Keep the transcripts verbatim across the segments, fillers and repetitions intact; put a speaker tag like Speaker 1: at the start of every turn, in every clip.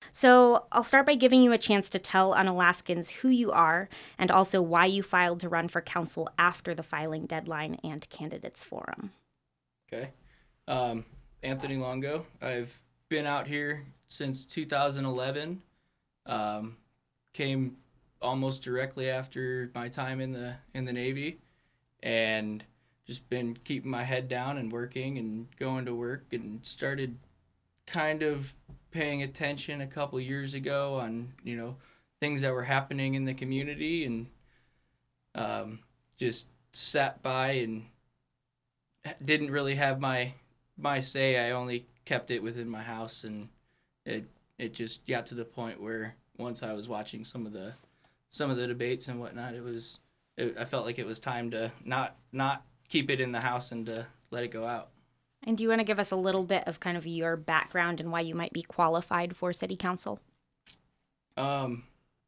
Speaker 1: So I'll start by giving you a chance to tell Unalaskans who you are and also why you filed to run for council after the filing deadline and candidates forum.
Speaker 2: Okay. Um, Anthony Longo. I've been out here since two thousand eleven. Um, came almost directly after my time in the in the Navy, and just been keeping my head down and working and going to work, and started kind of paying attention a couple years ago on, you know, things that were happening in the community, and um, just sat by and didn't really have my my say. I only kept it within my house, and it it just got to the point where once I was watching some of the some of the debates and whatnot, it was it, I felt like it was time to not not keep it in the house and to let it go out.
Speaker 1: And do you want to give us a little bit of kind of your background and why you might be qualified for city council?
Speaker 2: Um,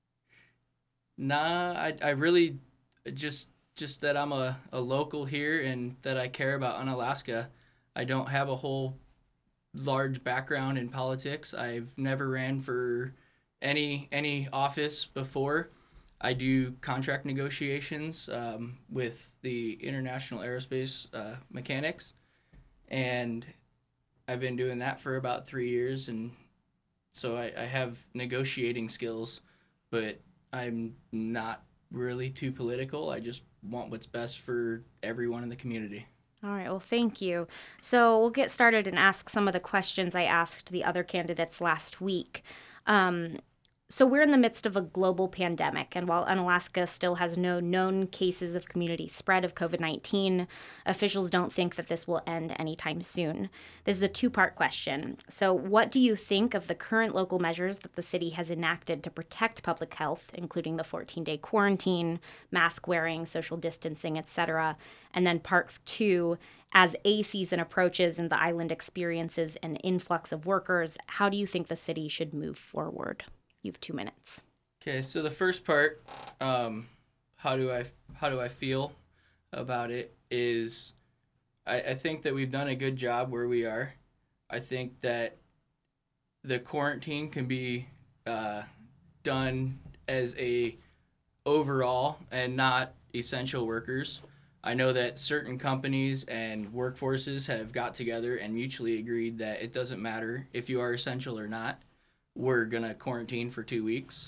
Speaker 2: nah, I I really just just that I'm a, a local here and that I care about Unalaska. I don't have a whole large background in politics. I've never ran for any any office before. I do contract negotiations um, with the International Aerospace uh, Mechanics, and I've been doing that for about three years, and so I, I have negotiating skills, but I'm not really too political. I just want what's best for everyone in the community.
Speaker 1: All right, well, thank you. So we'll get started and ask some of the questions I asked the other candidates last week. Um, so we're in the midst of a global pandemic, and while Unalaska still has no known cases of community spread of covid nineteen, officials don't think that this will end anytime soon. This is a two-part question. So what do you think of the current local measures that the city has enacted to protect public health, including the fourteen-day quarantine, mask wearing, social distancing, et cetera? And then part two, as A season approaches and the island experiences an influx of workers, how do you think the city should move forward? You have two minutes.
Speaker 2: Okay, so the first part, um, how do I how do I feel about it is, I, I think that we've done a good job where we are. I think that the quarantine can be uh, done as a overall and not essential workers. I know that certain companies and workforces have got together and mutually agreed that it doesn't matter if you are essential or not. We're going to quarantine for two weeks.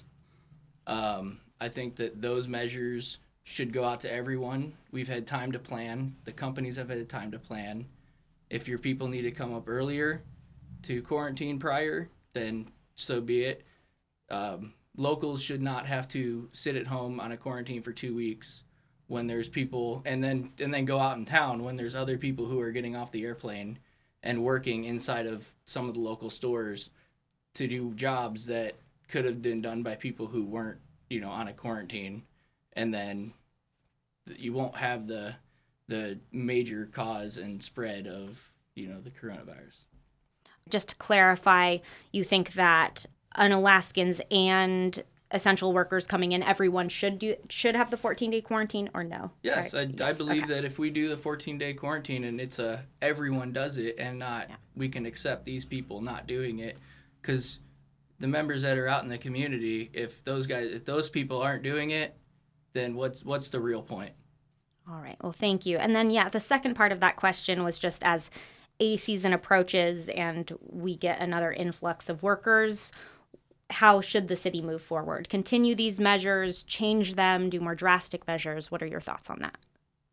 Speaker 2: Um, I think that those measures should go out to everyone. We've had time to plan. The companies have had time to plan. If your people need to come up earlier to quarantine prior, then so be it. Um, locals should not have to sit at home on a quarantine for two weeks when there's people, and then and then go out in town when there's other people who are getting off the airplane and working inside of some of the local stores to do jobs that could have been done by people who weren't, you know, on a quarantine, and then you won't have the the major cause and spread of, you know, the coronavirus.
Speaker 1: Just to clarify, you think that Unalaskans and essential workers coming in, everyone should do should have the fourteen-day quarantine, or no?
Speaker 2: Yes,
Speaker 1: Sorry.
Speaker 2: I,
Speaker 1: yes.
Speaker 2: I believe
Speaker 1: okay.
Speaker 2: that if we do the fourteen-day quarantine and it's a everyone does it and not yeah. we can accept these people not doing it, because the members that are out in the community, if those guys, if those people aren't doing it, then what's what's the real point?
Speaker 1: All right. Well, thank you. And then, yeah, the second part of that question was just as A season approaches and we get another influx of workers, how should the city move forward? Continue these measures, change them, do more drastic measures? What are your thoughts on that?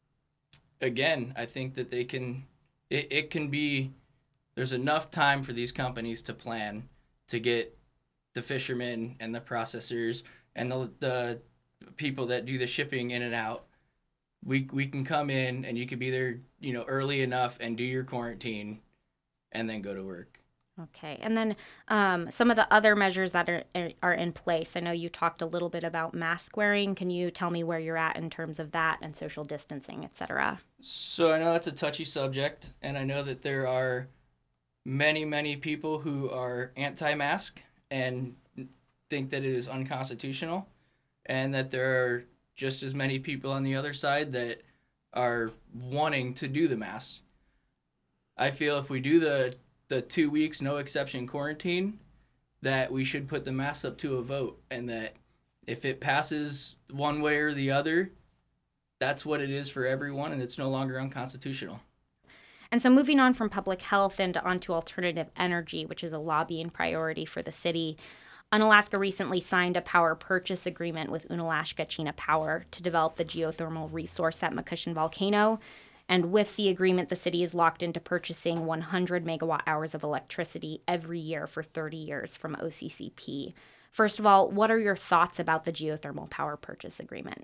Speaker 2: Again, I think that they can, it, it can be, there's enough time for these companies to plan to get the fishermen and the processors and the the people that do the shipping in and out. We we can come in and you can be there, you know, early enough and do your quarantine and then go to work.
Speaker 1: Okay. And then um, some of the other measures that are are in place. I know you talked a little bit about mask wearing. Can you tell me where you're at in terms of that and social distancing, et cetera?
Speaker 2: So I know that's a touchy subject, and I know that there are many, many people who are anti-mask and think that it is unconstitutional, and that there are just as many people on the other side that are wanting to do the mask. I feel if we do the the two weeks no exception quarantine, that we should put the mass up to a vote, and that if it passes one way or the other, that's what it is for everyone, and it's no longer unconstitutional.
Speaker 1: And so moving on from public health and onto alternative energy, which is a lobbying priority for the city, Unalaska recently signed a power purchase agreement with Unalaska Chena Power to develop the geothermal resource at McCushion Volcano. And with the agreement, the city is locked into purchasing one hundred megawatt hours of electricity every year for thirty years from O C C P. First of all, what are your thoughts about the geothermal power purchase agreement?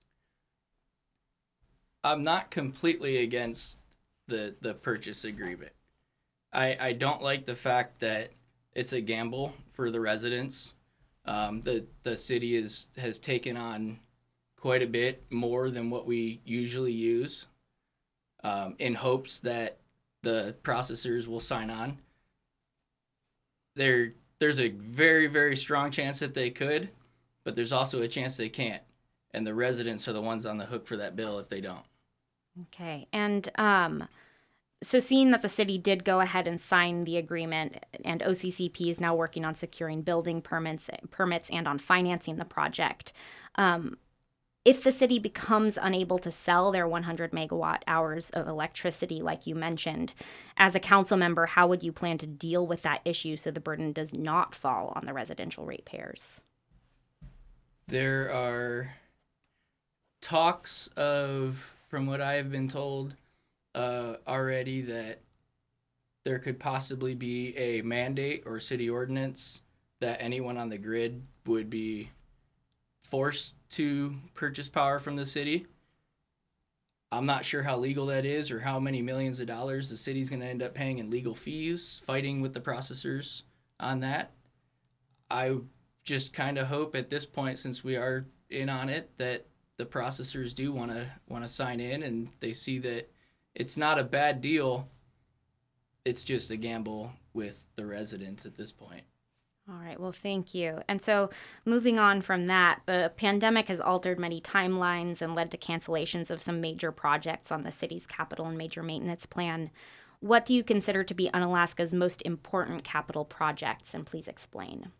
Speaker 2: I'm not completely against the, the purchase agreement. I, I don't like the fact that it's a gamble for the residents. Um, the the city is has taken on quite a bit more than what we usually use, um, in hopes that the processors will sign on. There there's a very very strong chance that they could, but there's also a chance they can't, and the residents are the ones on the hook for that bill if they don't.
Speaker 1: Okay, and um. So seeing that the city did go ahead and sign the agreement, and O C C P is now working on securing building permits, permits and on financing the project, um, if the city becomes unable to sell their one hundred megawatt hours of electricity, like you mentioned, as a council member, how would you plan to deal with that issue so the burden does not fall on the residential ratepayers?
Speaker 2: There are talks of, from what I have been told, Uh, already that there could possibly be a mandate or city ordinance that anyone on the grid would be forced to purchase power from the city. I'm not sure how legal that is or how many millions of dollars the city's going to end up paying in legal fees, fighting with the processors on that. I just kind of hope at this point, since we are in on it, that the processors do want to want to sign in and they see that it's not a bad deal. It's just a gamble with the residents at this point.
Speaker 1: All right. Well, thank you. And so moving on from that, the pandemic has altered many timelines and led to cancellations of some major projects on the city's capital and major maintenance plan. What do you consider to be Unalaska's most important capital projects? And please explain.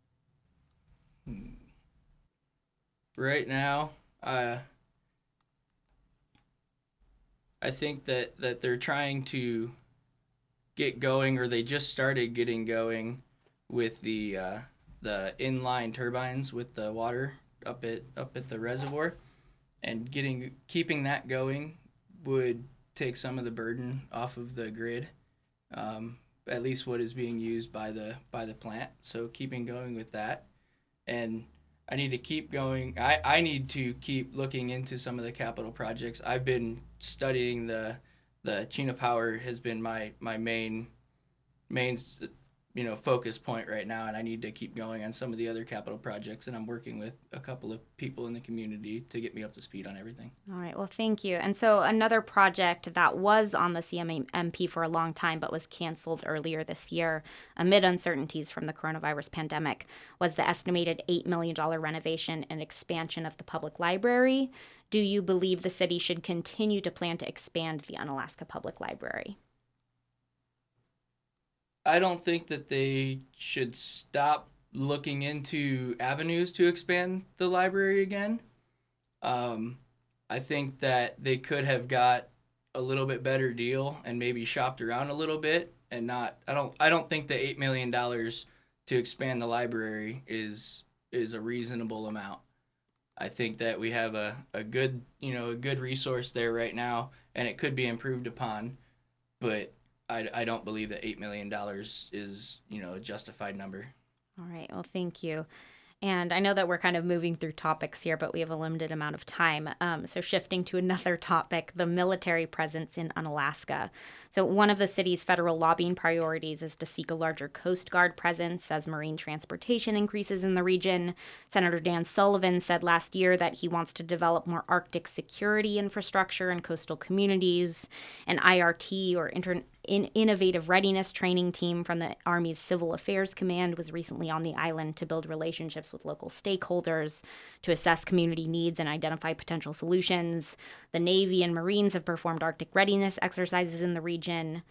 Speaker 2: Right now, uh, I think that, that they're trying to get going, or they just started getting going with the uh, the inline turbines with the water up at up at the reservoir, and getting keeping that going would take some of the burden off of the grid, um, at least what is being used by the by the plant. So keeping going with that, and I need to keep going. I, I need to keep looking into some of the capital projects. I've been studying the the Chena Power has been my my main main you know focus point right now, and I need to keep going on some of the other capital projects. And I'm working with a couple of people in the community to get me up to speed on everything.
Speaker 1: All right. Well, thank you. And so another project that was on the C M M P for a long time but was canceled earlier this year amid uncertainties from the coronavirus pandemic was the estimated eight million dollars renovation and expansion of the public library. Do you believe the city should continue to plan to expand the Unalaska Public Library?
Speaker 2: I don't think that they should stop looking into avenues to expand the library again. Um, I think that they could have got a little bit better deal and maybe shopped around a little bit, and not. I don't. I don't think the eight million dollars to expand the library is is a reasonable amount. I think that we have a, a good you know a good resource there right now, and it could be improved upon, but I, I don't believe that eight million dollars is, you know, a justified number.
Speaker 1: All right. Well, thank you. And I know that we're kind of moving through topics here, but we have a limited amount of time. Um, so shifting to another topic, the military presence in Unalaska. So one of the city's federal lobbying priorities is to seek a larger Coast Guard presence as marine transportation increases in the region. Senator Dan Sullivan said last year that he wants to develop more Arctic security infrastructure in coastal communities. An I R T, or inter- in Innovative Readiness Training Team from the Army's Civil Affairs Command, was recently on the island to build relationships with local stakeholders, to assess community needs and identify potential solutions. The Navy and Marines have performed Arctic readiness exercises in the region.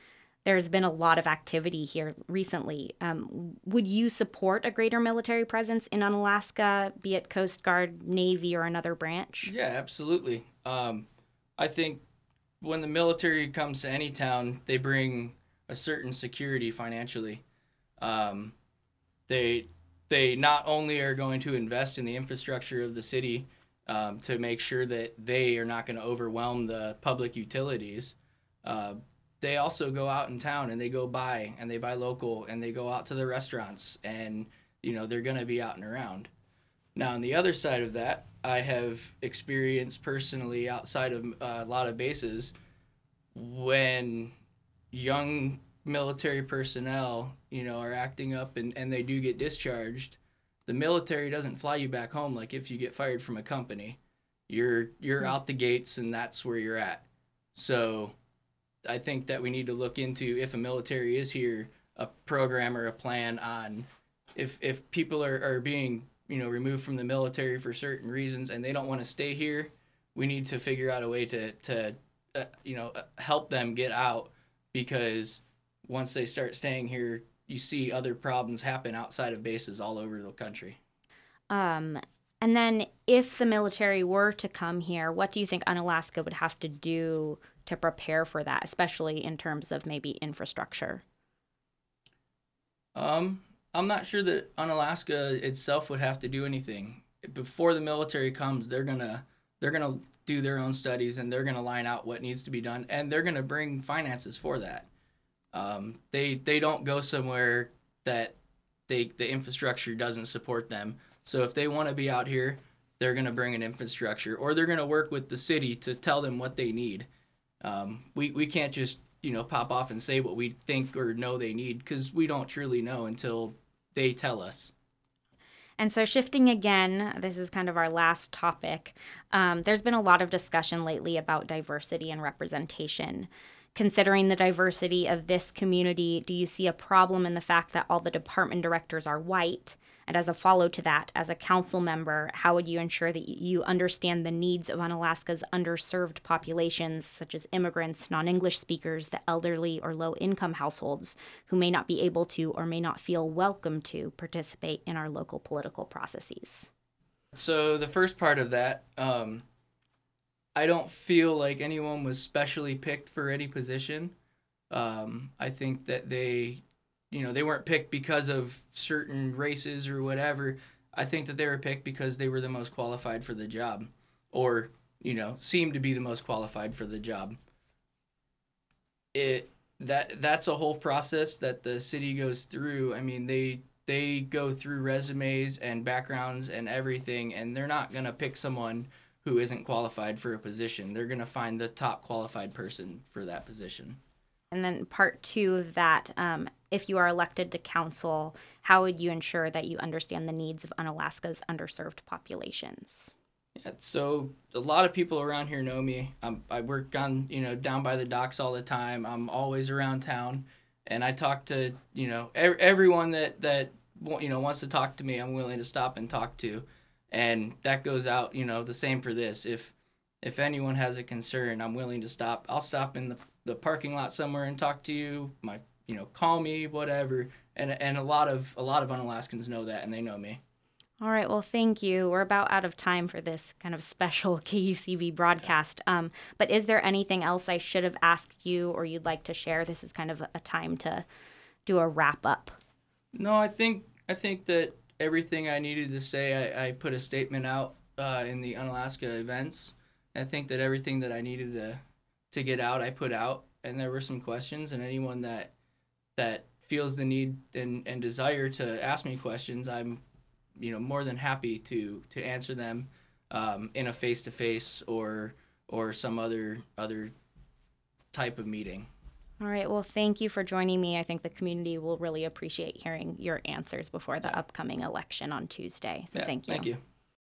Speaker 1: there's been a lot of activity here recently. Um, would you support a greater military presence in Unalaska, be it Coast Guard, Navy, or another branch?
Speaker 2: Yeah, absolutely. Um, I think when the military comes to any town, they bring a certain security financially. Um, they they not only are going to invest in the infrastructure of the city um, to make sure that they are not going to overwhelm the public utilities. Uh, they also go out in town and they go buy and they buy local and they go out to the restaurants and you know they're going to be out and around. Now, on the other side of that, I have experienced personally outside of uh, a lot of bases when young military personnel, you know, are acting up and, and they do get discharged. The military doesn't fly you back home like if you get fired from a company. You're you're out the gates and that's where you're at. So I think that we need to look into, if a military is here, a program or a plan on if if people are, are being you know, removed from the military for certain reasons and they don't want to stay here, we need to figure out a way to, to uh, you know, help them get out, because once they start staying here, you see other problems happen outside of bases all over the country.
Speaker 1: Um, and then if the military were to come here, what do you think Unalaska would have to do to prepare for that, especially in terms of maybe infrastructure?
Speaker 2: Um... I'm not sure that Unalaska itself would have to do anything. Before the military comes, they're gonna they're gonna do their own studies and they're gonna line out what needs to be done, and they're gonna bring finances for that. Um, they they don't go somewhere that they the infrastructure doesn't support them. So if they want to be out here, they're gonna bring an infrastructure, or they're gonna work with the city to tell them what they need. Um, we we can't just you know pop off and say what we think or know they need, because we don't truly know until they tell us.
Speaker 1: And so shifting again, this is kind of our last topic. Um, there's been a lot of discussion lately about diversity and representation. Considering the diversity of this community, do you see a problem in the fact that all the department directors are white? And as a follow to that, as a council member, how would you ensure that you understand the needs of Unalaska's underserved populations, such as immigrants, non-English speakers, the elderly, or low-income households who may not be able to or may not feel welcome to participate in our local political processes?
Speaker 2: So the first part of that, um, I don't feel like anyone was specially picked for any position. Um, I think that they... You know, they weren't picked because of certain races or whatever. I think that they were picked because they were the most qualified for the job, or, you know, seemed to be the most qualified for the job. It that that's a whole process that the city goes through. I mean, they they go through resumes and backgrounds and everything, and they're not going to pick someone who isn't qualified for a position. They're going to find the top qualified person for that position.
Speaker 1: And then part two of that, um, if you are elected to council, how would you ensure that you understand the needs of Unalaska's underserved populations?
Speaker 2: Yeah, so a lot of people around here know me. I'm, I work on, you know, down by the docks all the time. I'm always around town, and I talk to, you know, ev- everyone that, that, you know, wants to talk to me, I'm willing to stop and talk to. And that goes out, you know, the same for this. If if anyone has a concern, I'm willing to stop. I'll stop in the, the parking lot somewhere and talk to you. My, you know, call me, whatever. And and a lot of a lot of Unalaskans know that, and they know me.
Speaker 1: All right. Well, thank you. We're about out of time for this kind of special K U C B broadcast. Um, but is there anything else I should have asked you or you'd like to share? This is kind of a time to do a wrap up.
Speaker 2: No, I think I think that everything I needed to say, I, I put a statement out uh, in the Unalaska events. I think that everything that I needed to to get out, I put out, and there were some questions, and anyone that that feels the need and, and desire to ask me questions, I'm, you know, more than happy to to answer them um, in a face-to-face or or some other other type of meeting.
Speaker 1: All right. Well, thank you for joining me. I think the community will really appreciate hearing your answers before the
Speaker 2: Yeah.
Speaker 1: upcoming election on Tuesday. So
Speaker 2: Yeah,
Speaker 1: thank you.
Speaker 2: Thank you.